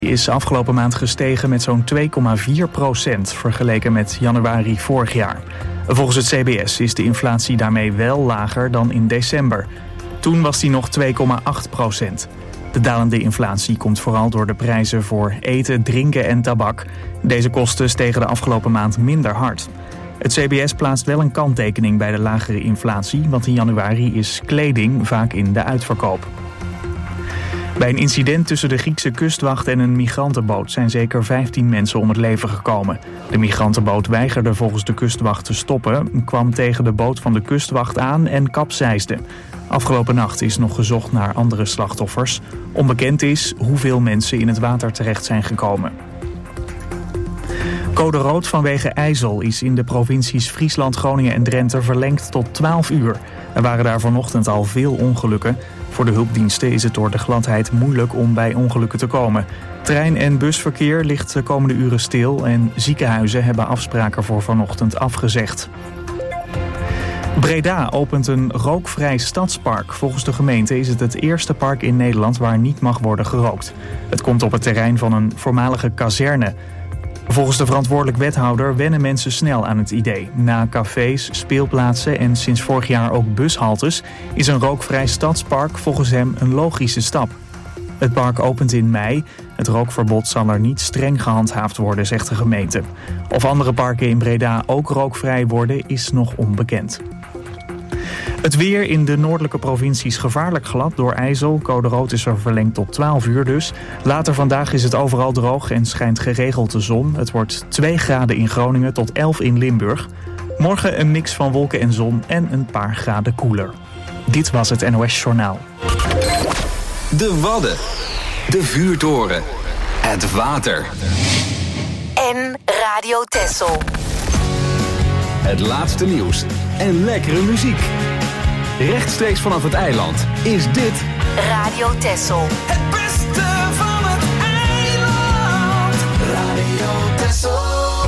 is afgelopen maand gestegen met zo'n 2,4% vergeleken met januari vorig jaar. Volgens het CBS is de inflatie daarmee wel lager dan in december. Toen was die nog 2,8%. De dalende inflatie komt vooral door de prijzen voor eten, drinken en tabak. Deze kosten stegen de afgelopen maand minder hard. Het CBS plaatst wel een kanttekening bij de lagere inflatie, want in januari is kleding vaak in de uitverkoop. Bij een incident tussen de Griekse kustwacht en een migrantenboot zijn zeker 15 mensen om het leven gekomen. De migrantenboot weigerde volgens de kustwacht te stoppen, kwam tegen de boot van de kustwacht aan en kapseisde. Afgelopen nacht is nog gezocht naar andere slachtoffers. Onbekend is hoeveel mensen in het water terecht zijn gekomen. Code rood vanwege ijzel is in de provincies Friesland, Groningen en Drenthe verlengd tot 12 uur. Er waren daar vanochtend al veel ongelukken. Voor de hulpdiensten is het door de gladheid moeilijk om bij ongelukken te komen. Trein- en busverkeer ligt de komende uren stil en ziekenhuizen hebben afspraken voor vanochtend afgezegd. Breda opent een rookvrij stadspark. Volgens de gemeente is het het eerste park in Nederland waar niet mag worden gerookt. Het komt op het terrein van een voormalige kazerne. Volgens de verantwoordelijk wethouder wennen mensen snel aan het idee. Na cafés, speelplaatsen en sinds vorig jaar ook bushaltes is een rookvrij stadspark volgens hem een logische stap. Het park opent in mei. Het rookverbod zal er niet streng gehandhaafd worden, zegt de gemeente. Of andere parken in Breda ook rookvrij worden, is nog onbekend. Het weer in de noordelijke provincies gevaarlijk glad door ijzel. Code rood is er verlengd tot 12 uur dus. Later vandaag is het overal droog en schijnt geregeld de zon. Het wordt 2 graden in Groningen tot 11 in Limburg. Morgen een mix van wolken en zon en een paar graden koeler. Dit was het NOS Journaal. De Wadden. De vuurtoren. Het water. En Radio Texel. Het laatste nieuws en lekkere muziek. Rechtstreeks vanaf het eiland is dit Radio Texel. Het beste van het eiland. Radio Texel.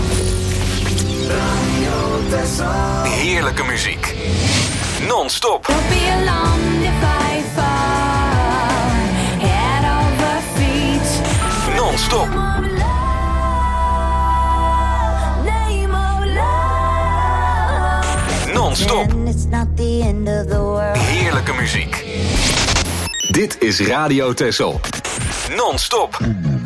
Radio Texel. heerlijke muziek. Non-stop. Don't be alarmed if I fall head over feet. Non-stop. Non-stop. Heerlijke muziek. Dit is Radio Texel. Non-stop.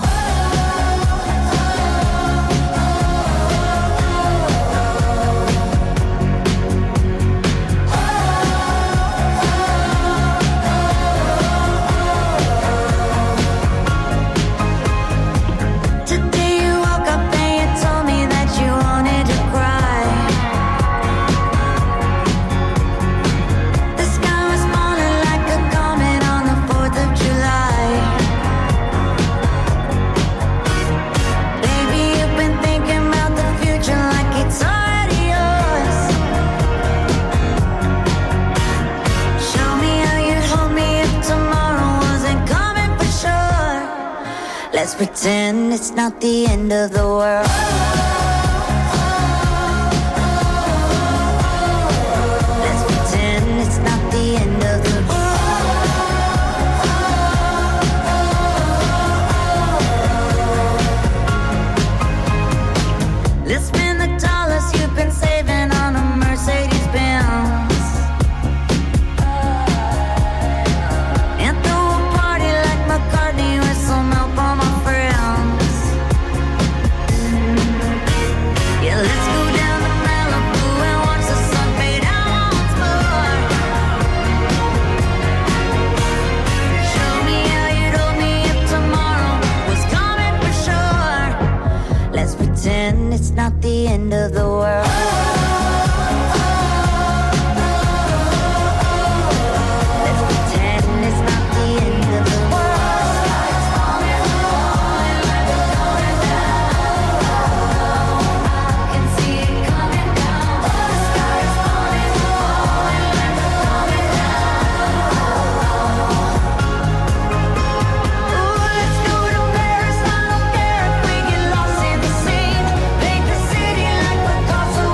Let's pretend it's not the end of the world. Let's pretend it's not the end of the world. Let's spend the dollars you've been saving on a Mercedes Benz. It's not the end of the world. Let's pretend it's not the end of the world. I can see it coming down. The sky is falling, coming down. Ooh, let's go to Paris. I don't care if we get lost in the sea. Paint the city like Picasso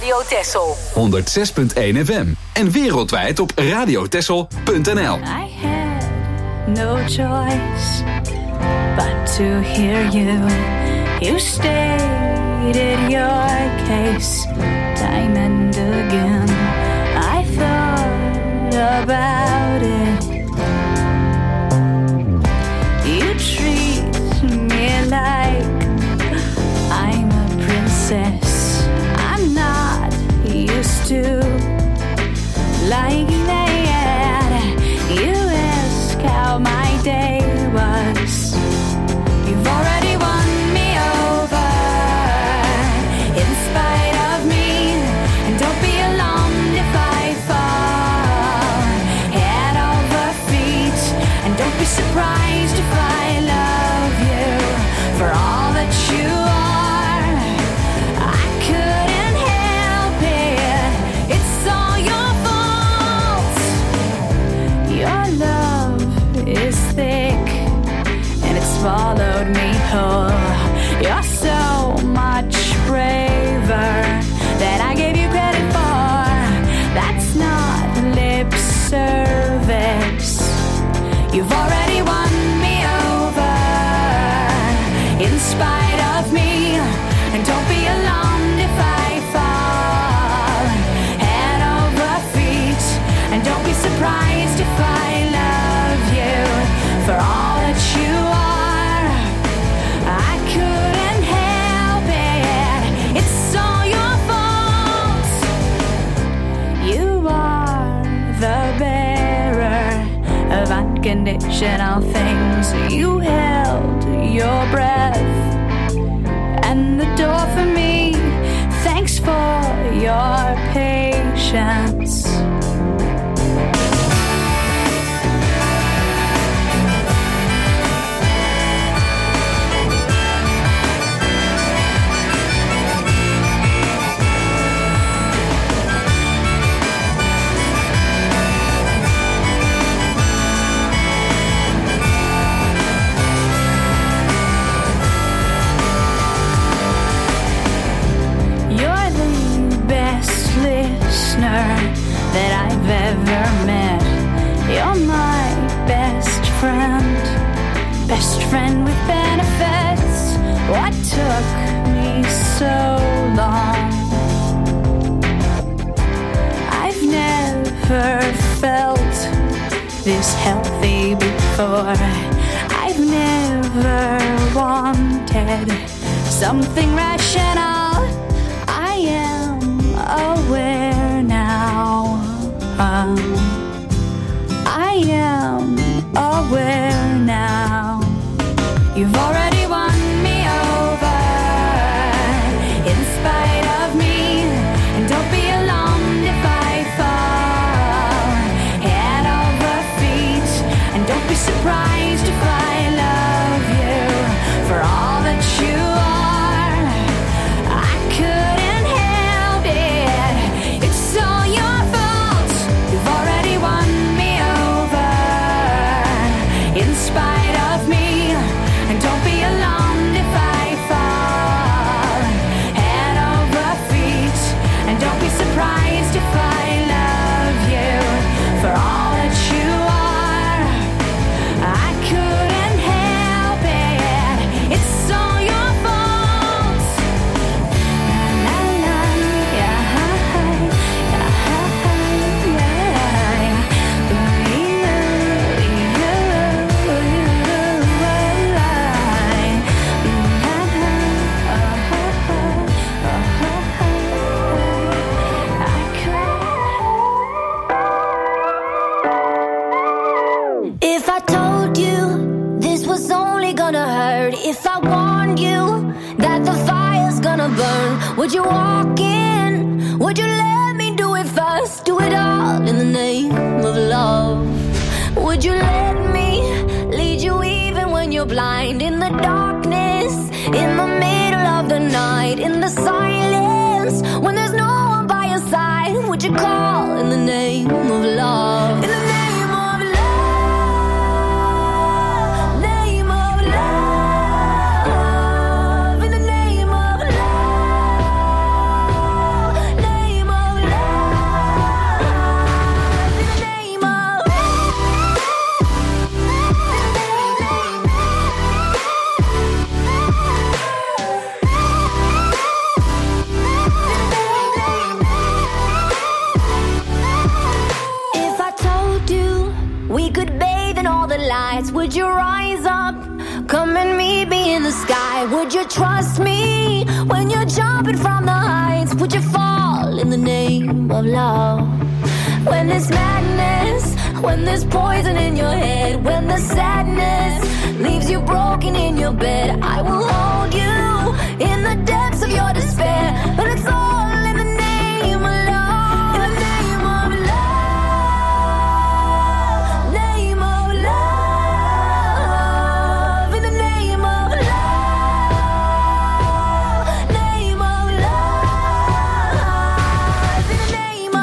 Radio Texel. 106.1 FM. En wereldwijd op radiotexel.nl. I had no choice but to hear you. You stated your case time and again. I thought about it. You treat me like I'm a princess. I'm not used to like that. You ask how my day was. You've already won me over in spite of me. And don't be alarmed if I fall head over feet. And don't be surprised if I love you for all that you are. I couldn't help it. It's all your fault. Your love is thick and it's swallowed me whole. You're so much braver than I gave you credit for. That's not lip service. You've already won me over in spite of me. And don't be alarmed if I fall head over feet. And don't be surprised if I love you for all that you are. I couldn't help it. It's all your fault. You are the bearer of unconditional things. You held your breath and the door for me. Thanks for your patience. You're the best listener that I've ever met. You're my best friend with benefits. What took me so long? I've never felt this healthy before. I've never wanted something rational. I am aware now. I am aware now. You've already won me over in spite of me. And don't be alarmed if I fall head over feet. And don't be surprised if I love you for all that you are. I couldn't help it. It's all your fault. You've already won me over in spite of me. And don't be alarmed if I fall head over feet. And don't be surprised if I love you for all that you are. I couldn't help it. It's all your fault. La, la, yeah, If I told you this was only gonna hurt, if I warned you that the fire's gonna burn, would you walk in? Would you let me do it first? Do it all in the name of love. Would you let me lead you even when you're blind? In the darkness, in the middle of the night, in the silence, when there's no one by your side, would you call in the name of love? In the name of love, name of love, in the name of love, name rise up, come and meet me in the sky. Would you trust me when you're jumping from the heights? Would you fall in the name of love? When there's madness, when there's poison in your head, when the sadness leaves you broken in your bed, I will hold you in the depths of your despair. But it's all in the name of love. In the name of love. Name of love. In the name of love. Name of love. In the name of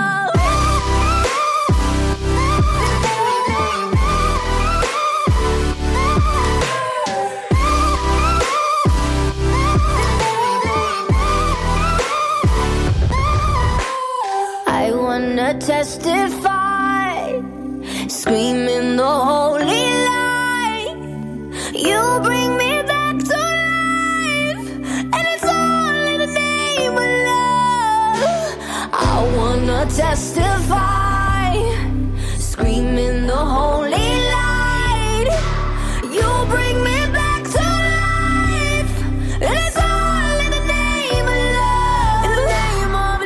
I wanna testify, screaming the holy light. You bring me back to life, and it's all in the name of love. I wanna testify, screaming the holy light. You bring me back to life, and it's all in the name of love. In the name of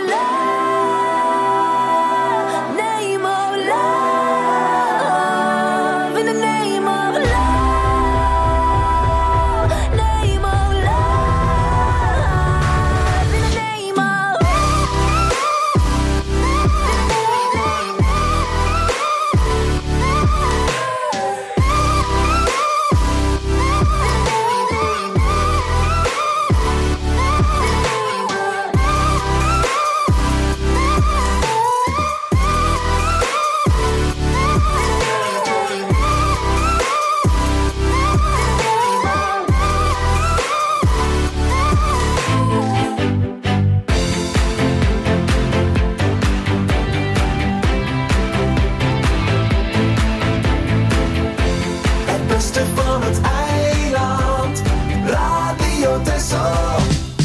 love. Name of love. In the name of love. Name of love. In the name of Het beste van het eiland. Radio Texel.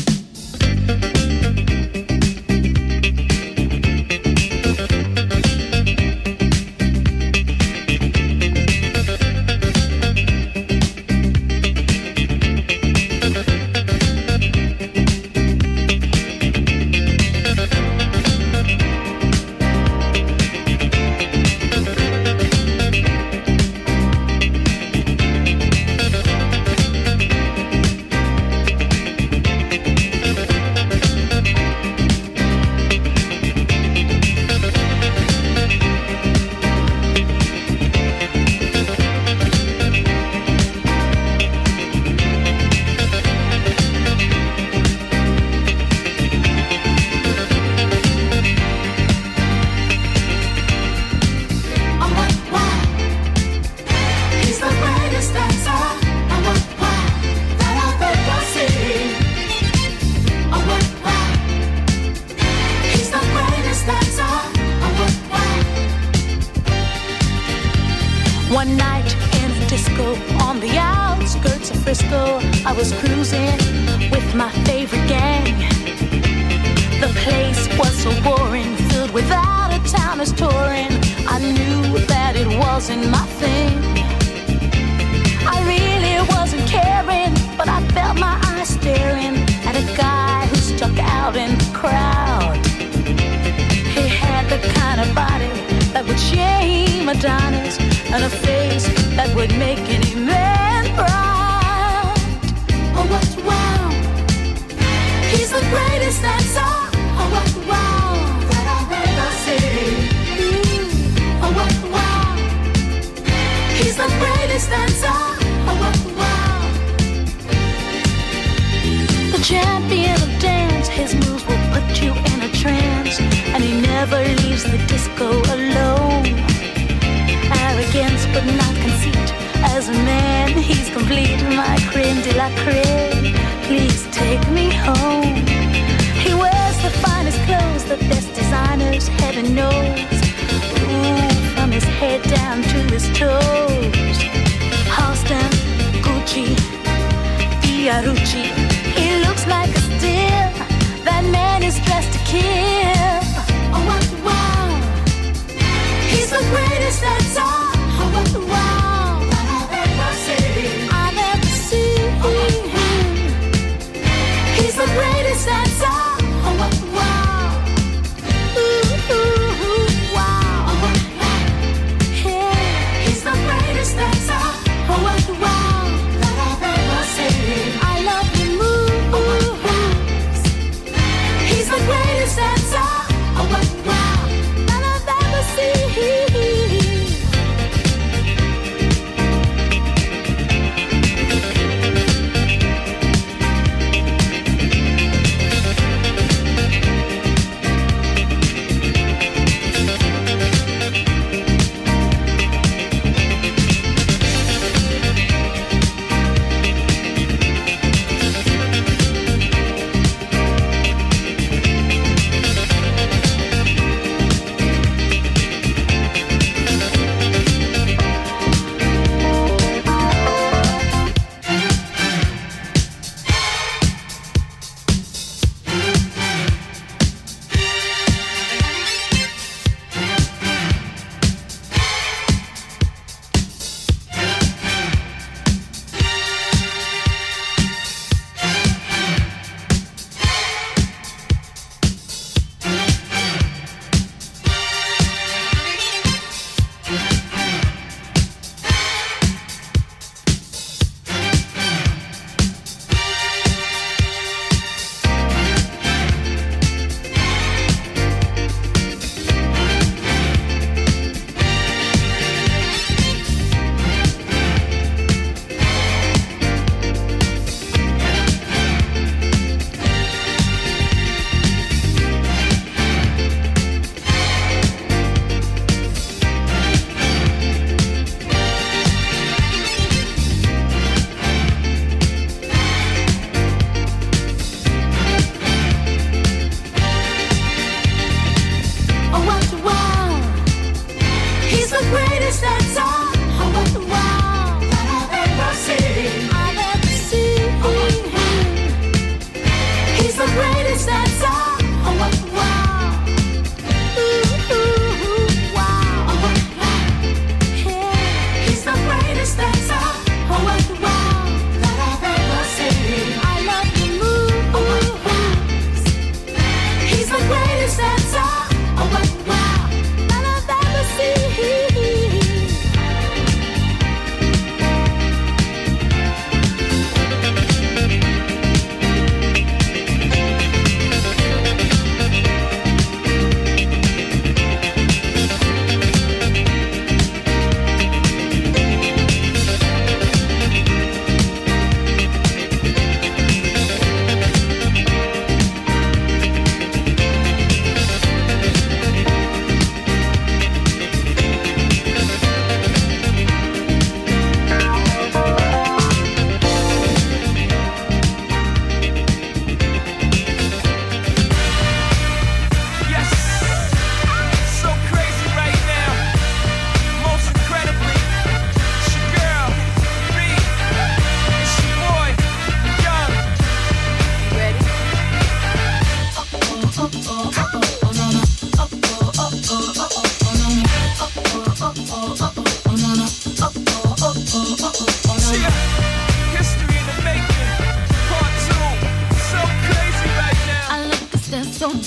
He's the greatest dancer. That I've ever seen. He's the greatest dancer. One night in a disco on the outskirts of Frisco, I was cruising with my favorite gang. The place was so boring, filled with out-of-towners touring. I knew that it wasn't my thing. I really wasn't caring, but I felt my eyes staring at a guy who stuck out in the crowd. He had the kind of body that would shame Adonis, and a face that would make any man proud. oh what wow. He's the greatest dancer. Oh what wow. That I've ever seen. Oh what wow. He's the greatest dancer. Oh what wow. The champion of dance, his moves will put you in a trance, and he never leaves the disco alone. Arrogance but not conceit, as a man he's complete. My creme de la creme, please take me home. He wears the finest clothes, the best designers, heaven knows. Ooh, from his head down to his toes. Halston, Gucci, Fiorucci, he looks like a steal. That man is dressed to kill. Oh what wow. He's the greatest dancer. Oh what wow. That I've ever seen.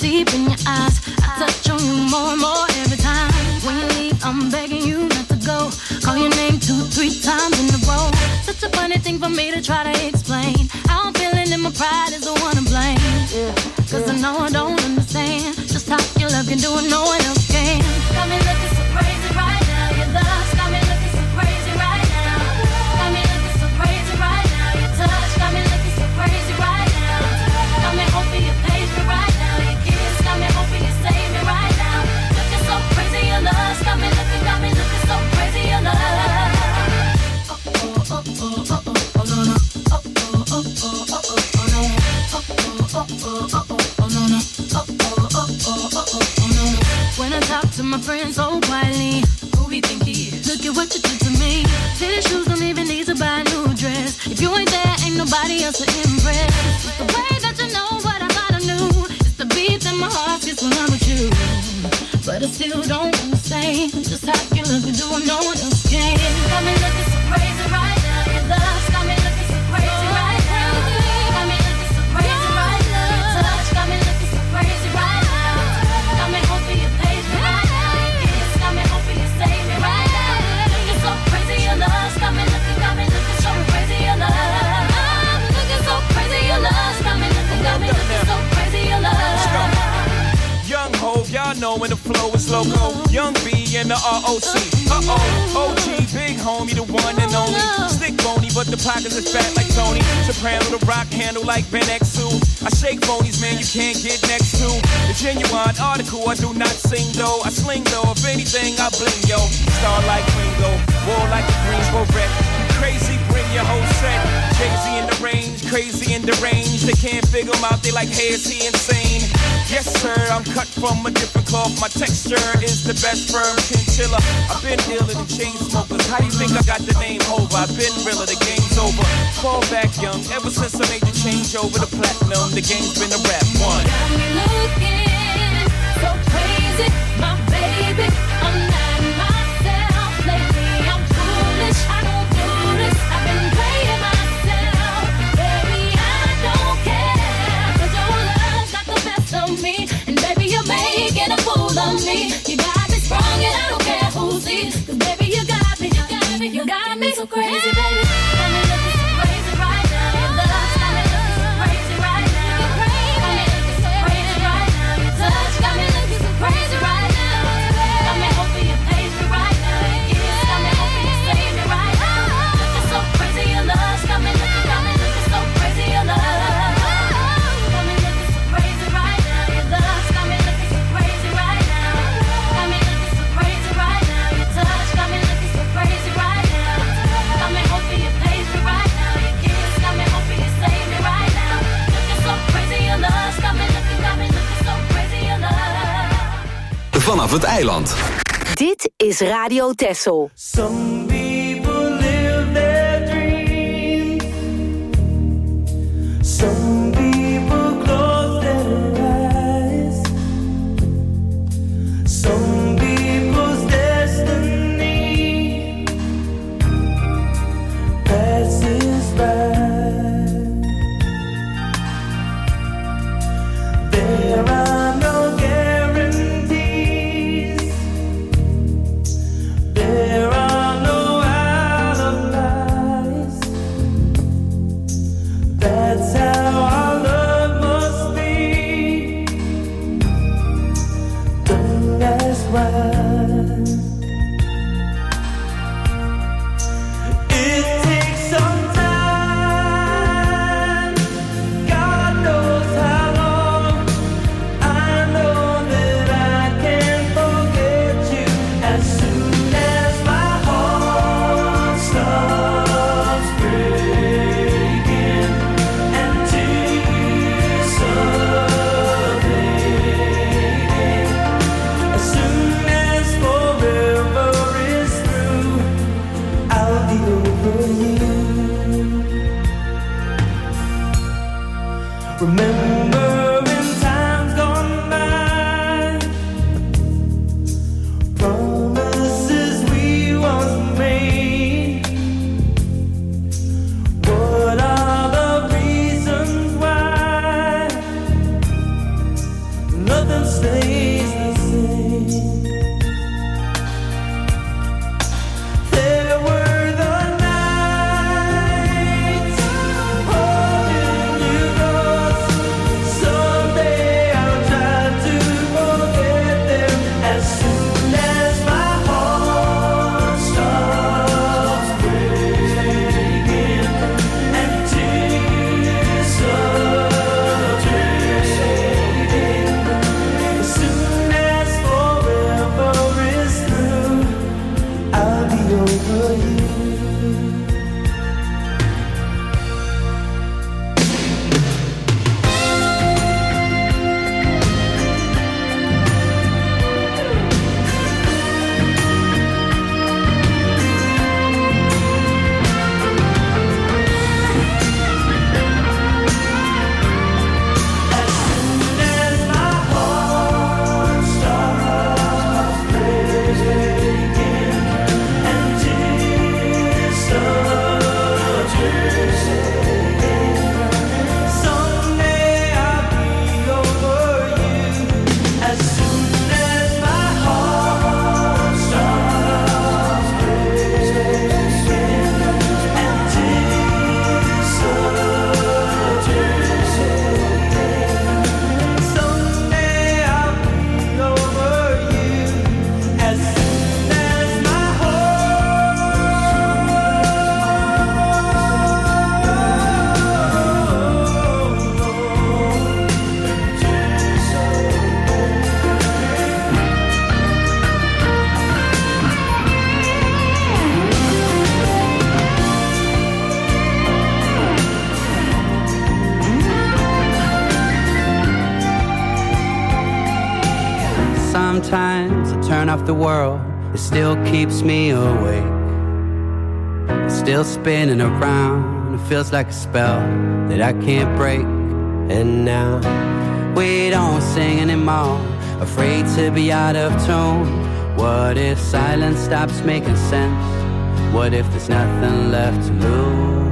deep in your eyes. I touch on you more and more every time. When you leave, I'm begging you not to go. Call your name 2-3 times in a row. Such a funny thing for me to try to explain. How I'm feeling and my pride is the one to blame. Cause I know I don't understand just how your love can do what no one else can. Got me looking so crazy right now. Your love's got me looking so crazy right now. Got me looking so crazy right now. Your touch got me looking so crazy right now. Got me hoping you page me right now. Your kiss got me hoping you save me right now. Looking so crazy, your love's got me looking so crazy, your love. When I talk to my friends so quietly, who we think he is? Look at what you did to me. Fitted shoes don't even need to buy a new dress. If you ain't there, ain't nobody else to impress. It's the way that you know what I thought I knew. It's the beat that my heart gets when I'm with you. But I still don't understand just how you look and do what no one else can. Got me looking so crazy right now. Your love's got me looking so crazy right now. Got me looking so crazy right now. Your touch got me looking so crazy right now. Got me hoping you page me right now. Your kiss got me hoping you save me right now. Looking so crazy, your love's got me looking so crazy, your love. I'm looking so crazy, your love's got me looking so crazy, your love. Young Hov, y'all know when the flow is loco. Young B and the ROC. OG, big homie, the one and only. Stick bony, but the pockets is fat like Tony. Soprano, the rock handle like Ben X2. I shake phonies, man, you can't get next to. The genuine article, I do not sing though. I sling though, if anything, I bling yo. Star like Ringo, war like a Greensboro wreck. Crazy, bring your whole set. Jay-Z in the range, crazy in the range. They can't figure him out, they like, hey, is he insane? Yes, sir, I'm cut from a different cloth. My texture is the best firm chinchilla. I've been dealing in chain smokers. How do you think I got the name over? I've been realer, the game's over. Fall back young, ever since I made the change over to platinum. The game's been a rap one. Got me looking so crazy, my baby. I'm not myself lately. I'm foolish, I don't do this. I've been playing myself, baby. I don't care, 'cause your love's got the best of me, and baby, you're making a fool of me. You got me sprung, and I don't care who sees, 'cause baby, you got me so crazy, baby. Got me looking so crazy right now. Your love's got me looking so crazy right now. Got me looking so crazy right now. Your touch got me looking so crazy right now. Got me hoping you page me right now. Your kiss got me hoping you save me right now. Looking so crazy, your love's got me looking so crazy, your love. Got me looking so crazy right now. Your love's got me looking so crazy right now. Got me looking so crazy right now. Your touch got me looking so crazy right now. Got me hoping you page me right now. Your kiss got me hoping you save me right now. Looking so crazy, your love's got me looking so crazy, your love. Vanaf het eiland. Dit is Radio Texel. Some people live their dreams. Some people close their eyes. Some people's destiny passes by. There are no guarantees. There are no alibis. That's how our love must be. Don't ask why. It takes some time. God knows how long. I know that I can't forget you as soon as my heart stops breaking and tears start fading. As soon as forever is through, I'll be over you. Remember in times gone by, promises we once made. What are the reasons why? off the world, it still keeps me awake. It's still spinning around, it feels like a spell that I can't break. And now we don't sing anymore, afraid to be out of tune. What if silence stops making sense? What if there's nothing left to lose?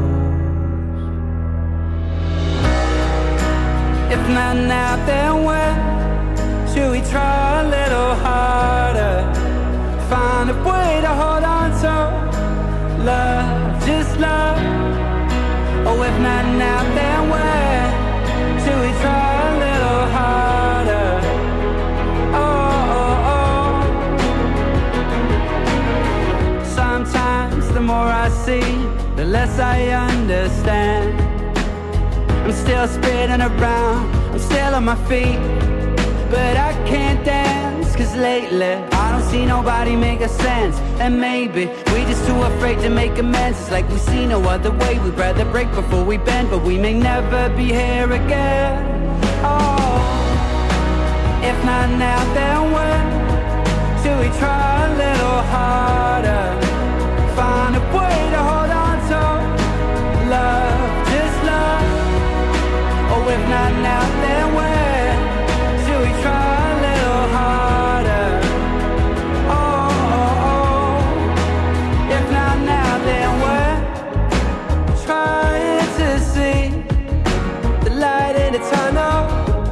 If not now, then when? Should we try a little harder? Find a way to hold on to love, just love. Oh, if not now, then when? Should we try a little harder? Oh, oh, oh. Sometimes the more I see, the less I understand. I'm still spinning around, I'm still on my feet, but I can't dance, cause lately I don't see nobody make a sense. And maybe we just too afraid to make amends. It's like we see no other way, we'd rather break before we bend, but we may never be here again. Oh, if not now, then when? Should we try a little harder? Find a way to hold on to love, just love. Oh, if not now, then when? Should we try a little harder? Oh, oh, oh. If not now, then when? Trying to see the light in the tunnel,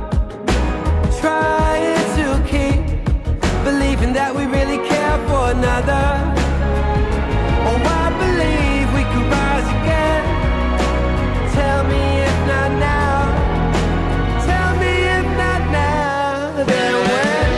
trying to keep believing that we really care for another. Oh, I believe we can rise again. Tell me if not now. Tell me if not now, then when?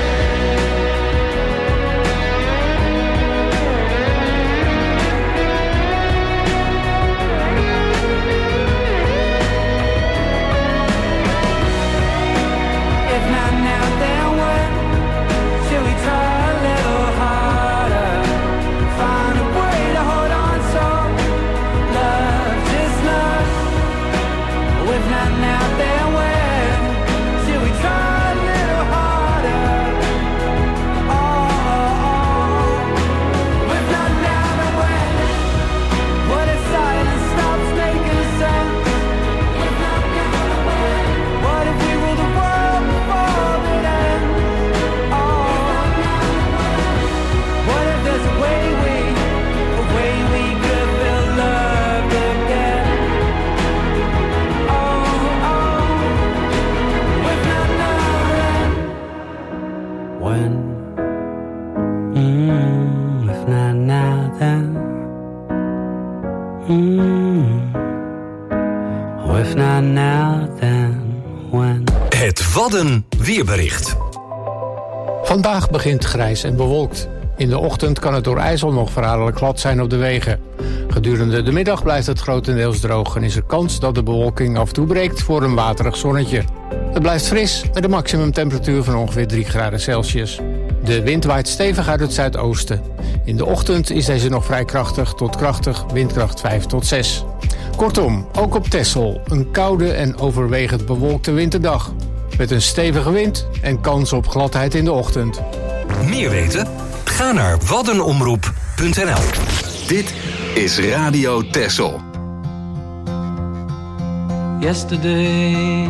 If not now, then when? Should we try a little harder? Find a way to hold on to love, just love. Oh, if not now, then when? Should we try a little harder? Oh, oh, oh. If not now, then when? What if silence stops making sense? If not now, then when? What if we rule the world before it ends? Oh, what if there's a way we could feel loved again? Oh, oh, if not now, then when? If not now, then oh, if not now, then when? Het Wadden weerbericht. Vandaag begint grijs en bewolkt. In de ochtend kan het door ijzel nog verraderlijk glad zijn op de wegen. Gedurende de middag blijft het grotendeels droog en is er kans dat de bewolking af en toe breekt voor een waterig zonnetje. Het blijft fris met een maximumtemperatuur van ongeveer 3 graden Celsius. De wind waait stevig uit het zuidoosten. In de ochtend is deze nog vrij krachtig tot krachtig, windkracht 5 tot 6. Kortom, ook op Texel een koude en overwegend bewolkte winterdag. Met een stevige wind en kans op gladheid in de ochtend. Meer weten? Ga naar waddenomroep.nl. Dit is Radio Texel. Yesterday,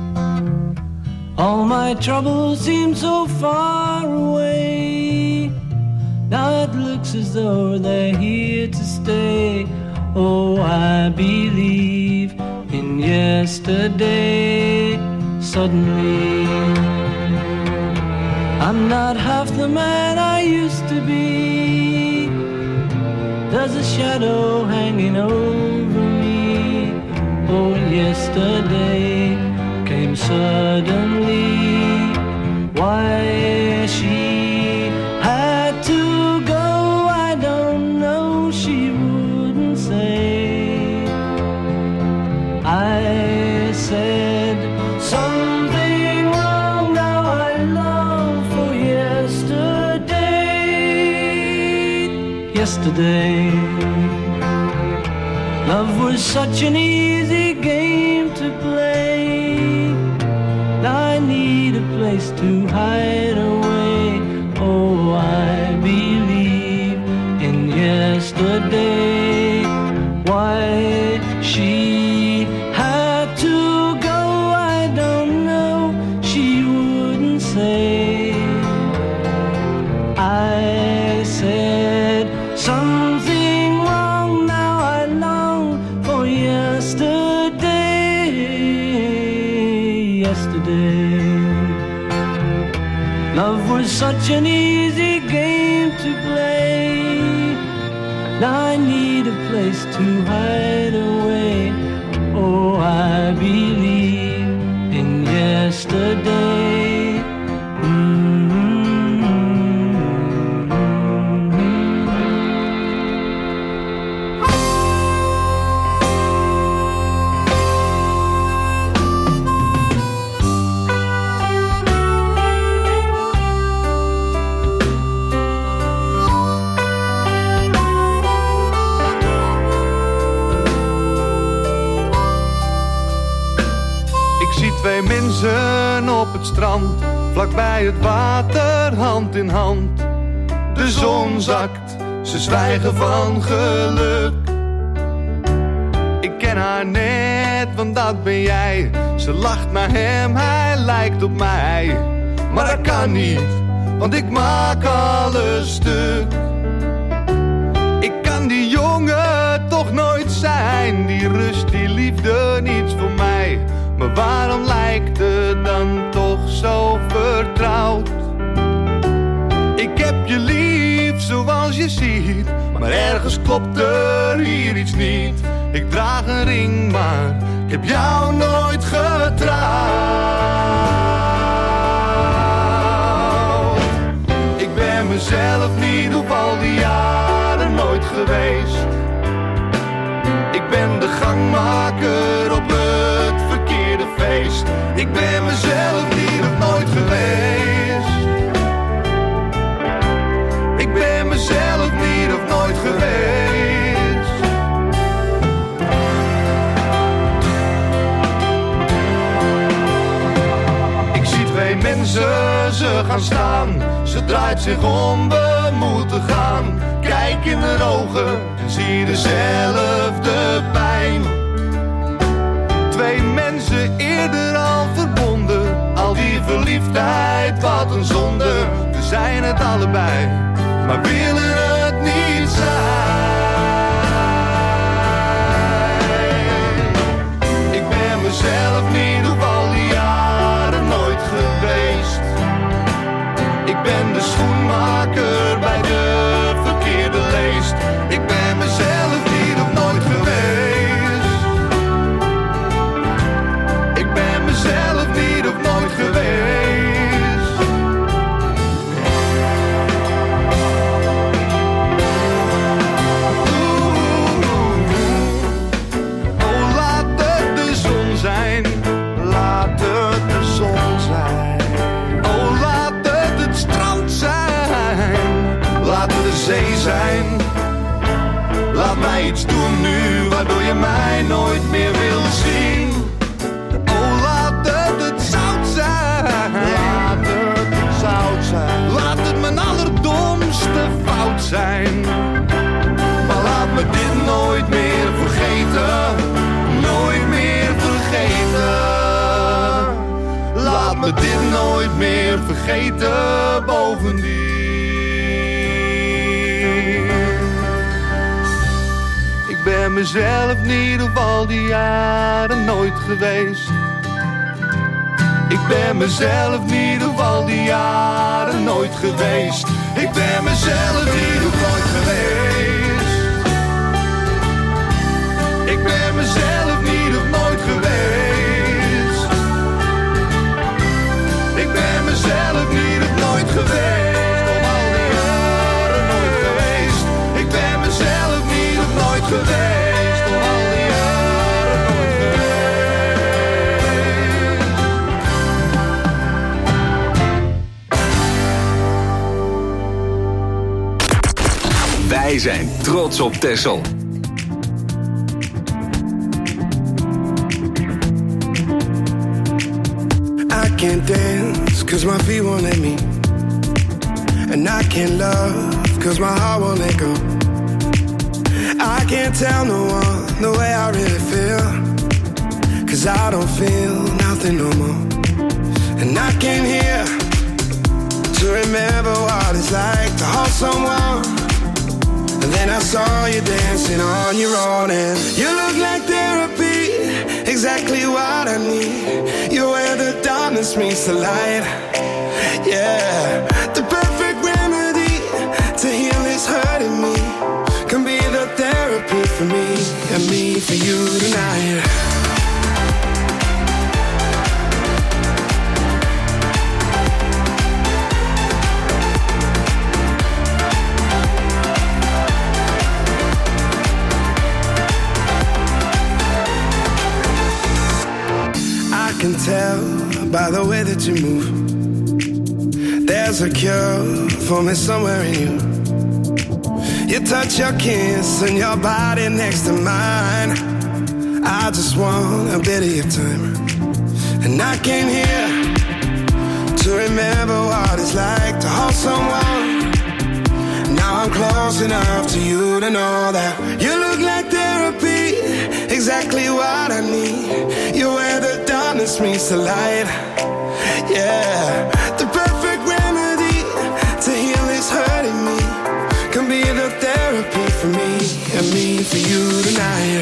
all my troubles seem so far away. Now it looks as though they're here to stay. Oh, I believe in yesterday. Suddenly, I'm not half the man I used to be. There's a shadow hanging over me. Oh, yesterday came suddenly. Why she had to go, I don't know, she wouldn't say. I said something wrong, now I long for yesterday. Yesterday, love was such an easy game to play. Now I need a place to hide away. Oh, I yesterday. Love was such an easy game to play. Now I need a place to hide away. Oh, I believe in yesterday. Twee mensen op het strand, vlakbij het water, hand in hand. De zon zakt, ze zwijgen van geluk. Ik ken haar net, want dat ben jij. Ze lacht naar hem, hij lijkt op mij. Maar dat kan niet, want ik maak alles stuk. Ik kan die jongen toch nooit zijn. Die rust, die liefde, niets voor mij. Maar waarom lijkt het dan toch zo vertrouwd? Ik heb je lief zoals je ziet, maar ergens klopt er hier iets niet. Ik draag een ring, maar ik heb jou nooit getrouwd. Ik ben mezelf niet op al die jaren nooit geweest. Ik ben de gangmaker op het verkeerde feest. Ik ben mezelf niet of nooit geweest. Ik ben mezelf niet of nooit geweest. Ik zie twee mensen, ze gaan staan. Ze draait zich om, we moeten gaan. Kijk in haar ogen en zie dezelfde pijn. Twee mensen eerder al verbonden. Al die verliefdheid, wat een zonde. We zijn het allebei, maar willen het niet zijn. Ik ben mezelf niet op al die jaren nooit geweest. Ik ben de schoenmaker bij de verkeerde leest. Ik ben mezelf niet of nooit geweest. Ik ben mezelf niet of nooit geweest. Oh, laat het de zon zijn. Laat het de zon zijn. Oh, laat het strand zijn. Laat het de zee zijn. Laat mij iets doen nu waardoor je mij nooit meer wil zien. Oh, laat het zout zijn. Laat het zout zijn. Laat het mijn allerdomste fout zijn. Maar laat me dit nooit meer vergeten. Nooit meer vergeten. Laat me dit nooit meer vergeten bovendien. Ik ben mezelf niet op al die jaren nooit geweest. Ik ben mezelf niet op al die jaren nooit geweest. Ik ben mezelf niet op nooit geweest. Ik ben mezelf niet op nooit geweest. Ik ben mezelf niet op nooit geweest. Op al die jaren nooit geweest. Ik ben mezelf niet op nooit geweest. Op al die jaren nooit geweest. Wij zijn trots op Texel. I can't dance cause my feet won't let me. And I can't love cause my heart won't let go. I can't tell no one the way I really feel. Cause I don't feel nothing no more. And I came here to remember what it's like to hold someone. And then I saw you dancing on your own. And you look like therapy, exactly what I need. You wear the darkness meets the light. Yeah, the perfect remedy to heal this hurt in me can be the therapy for me and me for you tonight. I can tell by the way that you move, there's a cure for me somewhere in you. You touch your kiss and your body next to mine. I just want a bit of your time. And I came here to remember what it's like to hold someone. Now I'm close enough to you to know that you look like therapy, exactly what I need. You're where the darkness meets the light. Yeah, the perfect remedy to heal this hurt in me can be the therapy for me and me for you tonight.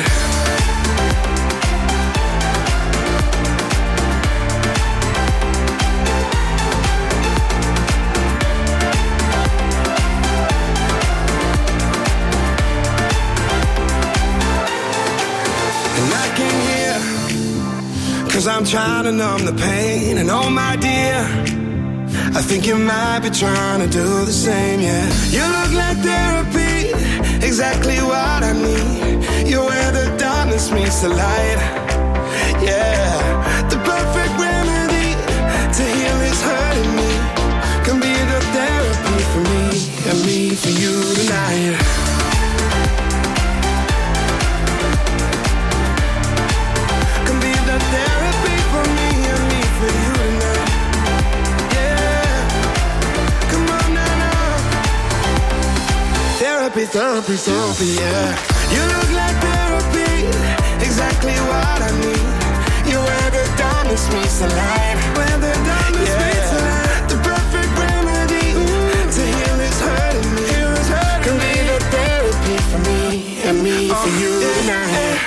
And I came here 'cause I'm trying to numb the pain. And oh my dear, I think you might be trying to do the same, yeah. You look like therapy, exactly what I need. You're where the darkness meets the light. Yeah, the perfect remedy to heal this hurt in me can be the therapy for me and me for you tonight. Can be the therapy for me and me for you tonight. Therapy, therapy, therapy, yeah. You look like therapy, exactly what I need. You're where the darkness meets the light. Where the darkness meets the light. The perfect remedy to heal this hurt in me. Can be the therapy for me and me for you tonight.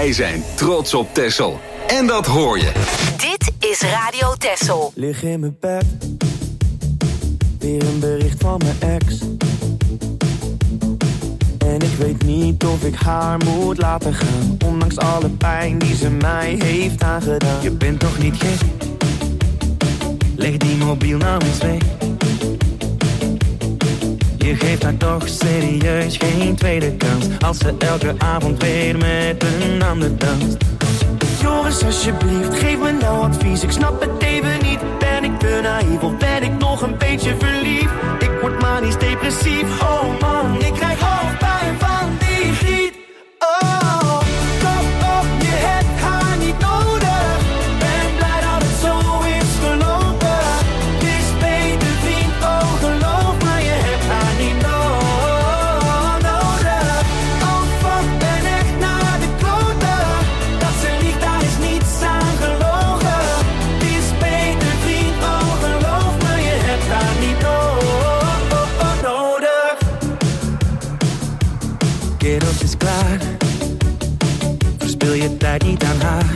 Wij zijn trots op Texel. En dat hoor je. Dit is Radio Texel. Lig in mijn bed, weer een bericht van mijn ex. En ik weet niet of ik haar moet laten gaan, ondanks alle pijn die ze mij heeft aangedaan. Je bent toch niet gek? Leg die mobiel nou eens weg. Je geeft haar toch serieus geen tweede kans, als ze elke avond weer met een ander danst. Joris, alsjeblieft, geef me nou advies. Ik snap het even niet. Ben ik te naïef of ben ik nog een beetje verliefd? Ik word manisch depressief. Oh man, ik krijg hoofdpijn van die griet. Oh, kom op, je hebt haar niet nodig. Ben blij dat het zo is gelopen. Het is beter vriend, oh geloof me, je hebt haar niet nodig. Oh fuck, ben echt naar de kloten. Dat ze liegt, daar is niets aan gelogen. Het is beter vriend, oh geloof me, je hebt haar niet nodig. Kerels is klaar, verspil je tijd niet aan haar.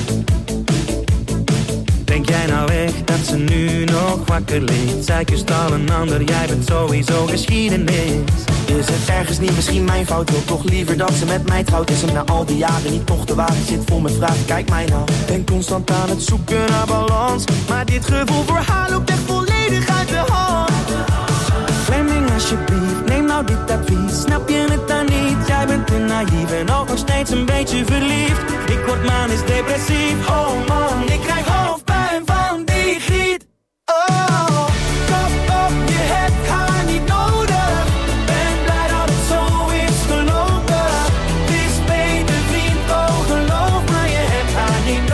Denk jij nou echt dat ze nu nog wakker ligt? Zij kust al een ander, jij bent sowieso geschiedenis. Is het ergens niet misschien mijn fout? Wil toch liever dat ze met mij trouwt? Is hem na al die jaren niet toch te wagen? Zit vol met vragen, kijk mij nou. Ben constant aan het zoeken naar balans, maar dit gevoel voor haar loopt echt volledig uit de hand. Fleming, alsjeblieft, neem nou dit advies. Snap je het dan niet? Jij bent te naïef en ook nog steeds een beetje verliefd. Ik word manisch depressief. Oh man, ik krijg hoofdpijn van die griet. Oh, kom op, je hebt haar niet nodig. Ben blij dat het zo is gelopen. Het is beter vriend, oh geloof me, je hebt haar niet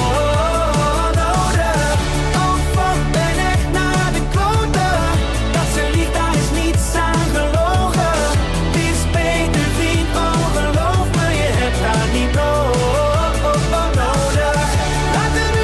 nodig. Oh fuck, ben echt naar de kloten. Dat ze liegt, daar is niets aan gelogen. Het is beter vriend, oh geloof me, je hebt haar niet nodig. Laten we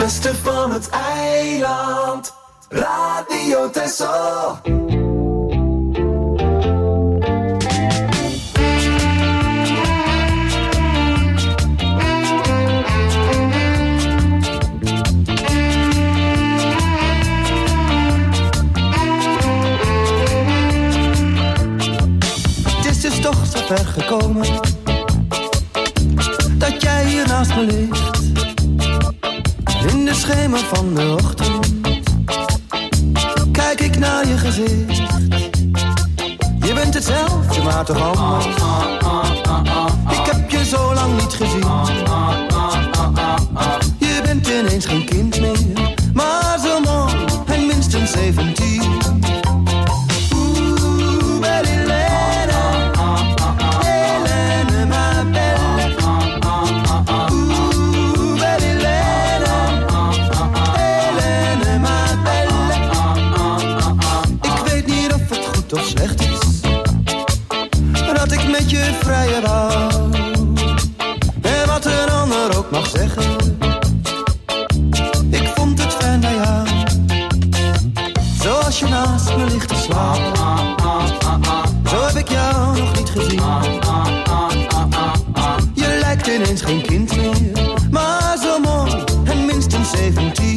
beste van het eiland. Radio Texel. Het is toch zo ver gekomen dat jij hier naast me ligt. In de schemer van de ochtend kijk ik naar je gezicht. Je bent hetzelfde, maar toch anders. Ik heb je zo lang niet gezien. Je bent ineens geen kind meer, maar zo mooi en minstens 17. Of slecht is dat ik met je vrije wou. En wat een ander ook mag zeggen, ik vond het fijn bij jou. Zoals je naast me ligt te slapen, zo heb ik jou nog niet gezien. Je lijkt ineens geen kind meer, maar zo mooi en minstens 17.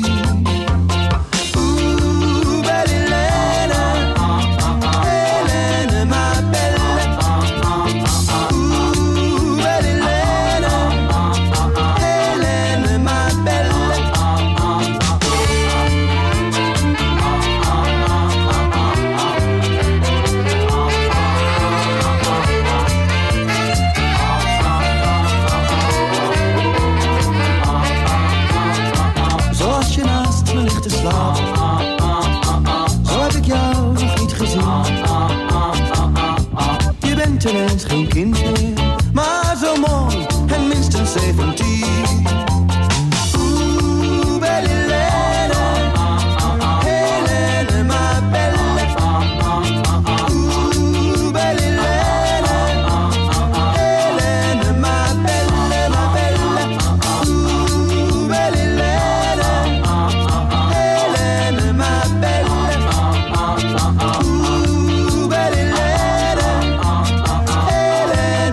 Ineens geen kind meer, maar zo mooi en minstens 17. Oeh, belle Helene, Helene, ma belle. Oeh, belle Helene, Helene, ma belle, ma belle. Oeh, belle Helene, Helene, ma belle. Oeh, belle Helene.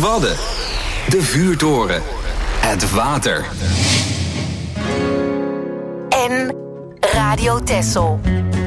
Wadden. De vuurtoren. Het water. En Radio Texel.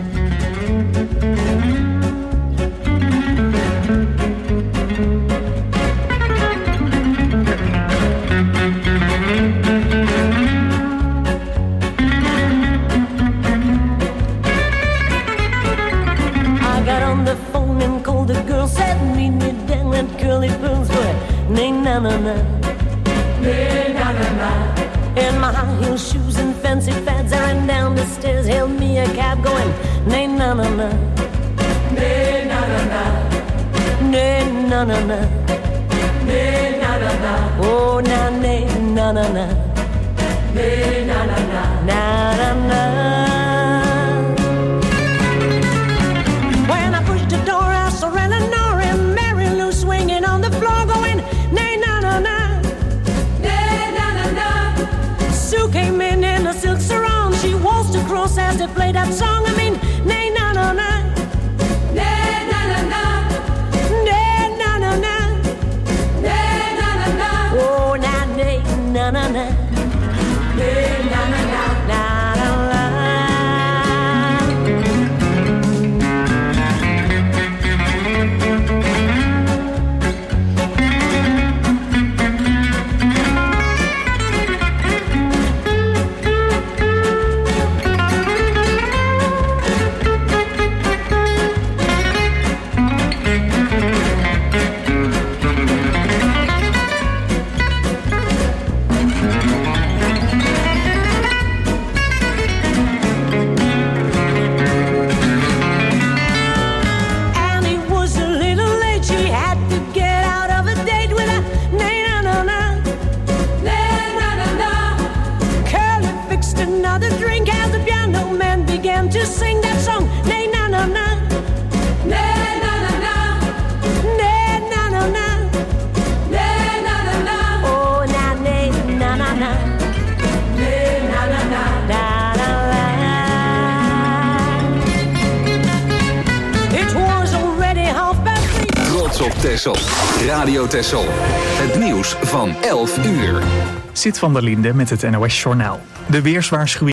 In my high heel shoes and fancy fads, I ran down the stairs, hailed me a cab going, nay na na na, nay na na na, nay na na na, nay na na na, oh na nay na na na, nay na na na, na na na. When I pushed the door, I saw Eleanor and Mary Lou swinging on the floor going, nay na na na. Sue came in a silk sarong. She waltzed across as they played that song. I mean, nay na na na, nay na na na, nay na na na, nay na na na. Oh na nay na na na, nay na na na, na na na. To sing that song, nay na na na, nay na na na, nay na na na, nay na na na, oh na nay na na na, nay na na na, na na na. It was already 3:30. Trots op Texel. Radio Texel. Het nieuws van 11 uur. Sit van der Linde met het NOS Journaal. De weerswaarschuwing